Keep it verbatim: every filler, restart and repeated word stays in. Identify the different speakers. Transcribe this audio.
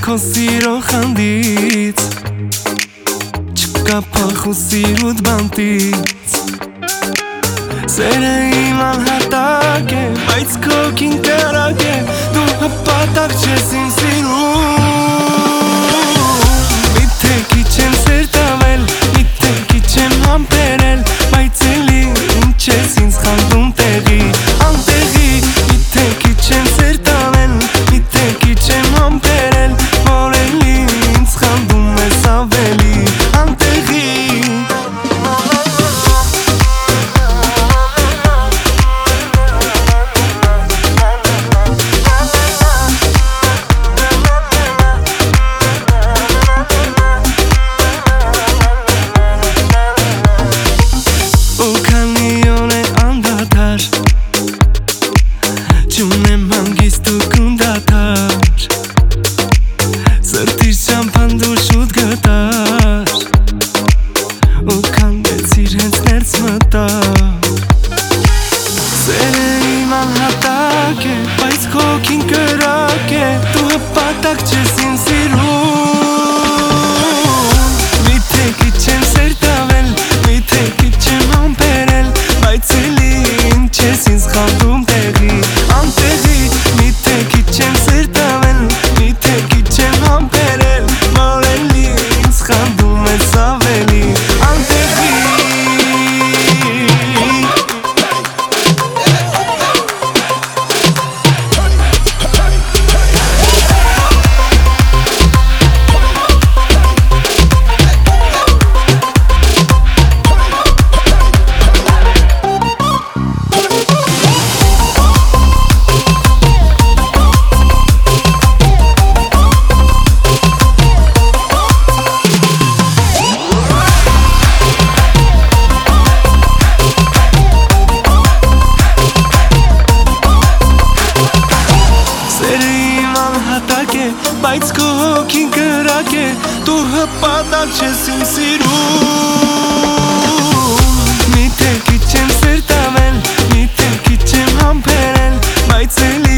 Speaker 1: քո սիրո խանդից Չկա փախու սիրուտ բանտից Սերը իմ անհատակ է, բայց քո կին կրակ է Դու հպատակ չես իմ սիրում Միթե քիչ եմ սեր տավել, միթե քիչ եմ համբերել Բայց էլի ինչ ես ինձ խանդում տեղի, անտեղի Միթե քիչ եմ սեր տավել, միթե քիչ եմ համբերել Որ էլի ինձ խանդում ես ավելի, անտեղի Չունեմ հանգիստ ու կնդատար Սրտիս ճամփան դու շուտ գտար Ու կանգեցիր հենց ներս մտար Սերը իմ անհատակ է, բայց քո կին կրակ է Դու հպատակ չես իմ սիրում Միթե քիչ եմ սեր տավել, միթե քիչ եմ համբերել Բայց էլի ինչ ես ինձ խանդում տեղի Անտեղի, միթե քիչ եմ սեր տավել, միթե քիչ եմ համբերել Որ էլի ինձ խանդում ես ավելի, անտեղի Բայց քո հոգին կրակ է, դու հպատակ չես իմ սիրում Միթե քիչ եմ սեր տավել, միթե քիչ եմ համբերել Բայց էլի